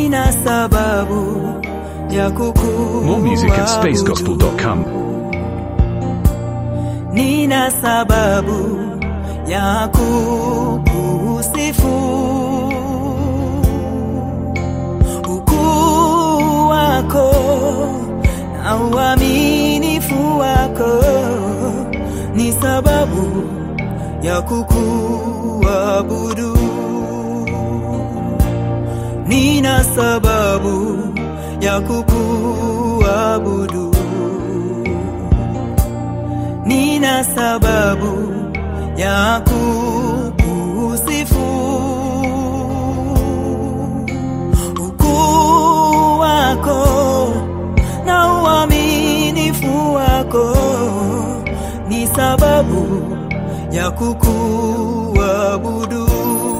nina sababu ya kukuabudu. More music at spacegospel.com. Nina sababu ya kukusifu. Ukuu wako na uaminifu wako ni sababu ya kukuabudu. Nina sababu ya kukuabudu. Nina sababu ya kukusifu. Ukuu wako na uaminifu wako ni sababu ya kukuabudu.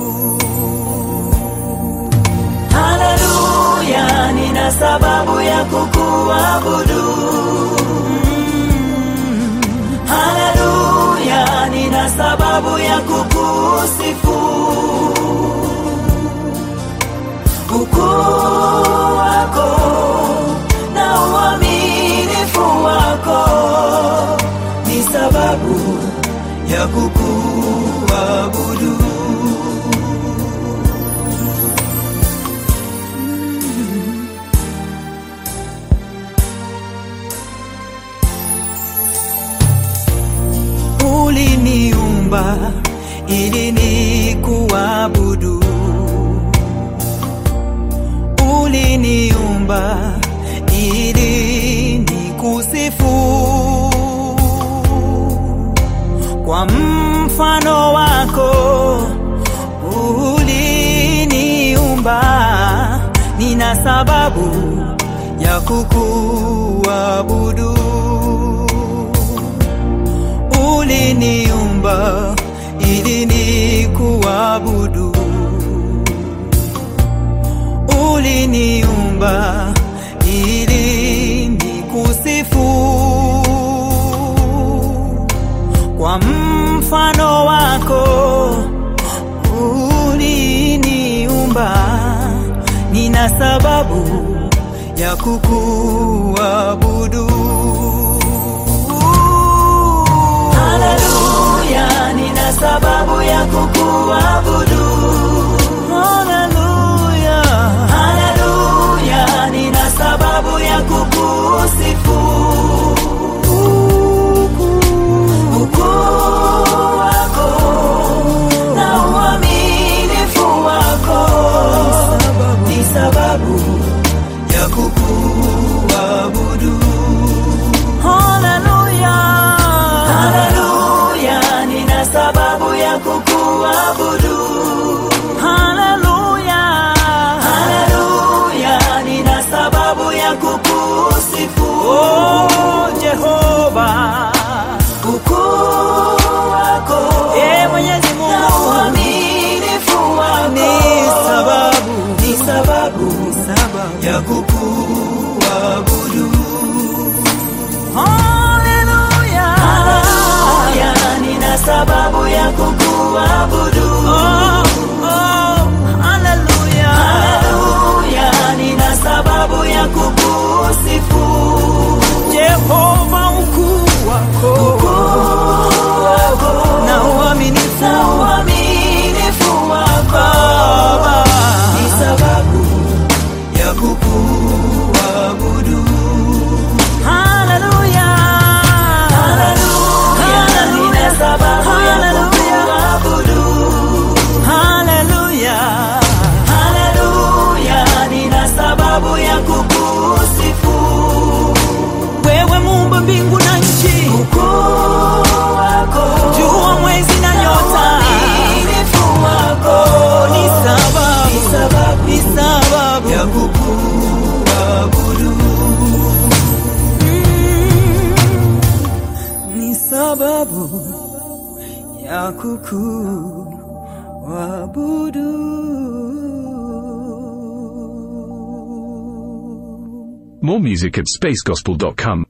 Haleluya, nina sababu ya kukuabudu. Haleluya, nina sababu ya kukusifu. Ukuu wako na uaminifu wako ni sababu ya kukuabudu. Uliniumba ili nikuabudu. Uliniumba ili nikusifu. Kwa mfano wako uliniumba, nina sababu ya kukuabudu. Uliniumba ili nikuabudu. Uliniumba ili nikusifu. Kwa mfano wako uliniumba, nina sababu ya kukuabudu. Haleluya, nina sababu ya kukuabudu. Haleluya, haleluya, nina sababu ya kukusifu. Ukuu wako na uaminifu wako ni sababu ya kukuabudu. Haleluya, haleluya, nina sababu ya kukuabudu. Haleluya, haleluya, nina sababu ya kukusifu. Oh Jehova, ukuu wako Mwenyezi Mungu na uaminifu wako ni sababu ya kukuabudu. Haleluya, haleluya, nina sababu ya kukuabudu. Haleluya, haleluya, nina sababu ya kukusifu. Jehova, ukuu wako na uaminifu wako ni sababu ya kukuabudu. Haleluya, haleluya, nina sababu ya kukuabudu. Haleluya, haleluya, nina sababu ya kukusifu. Wewe Muumba mbingu na nchi, ukuu wako, jua, mwezi na nyota, uaminifu wako ni sababu ya kukuabudu. Ni sababu ya kukuabudu. More music at spacegospel.com.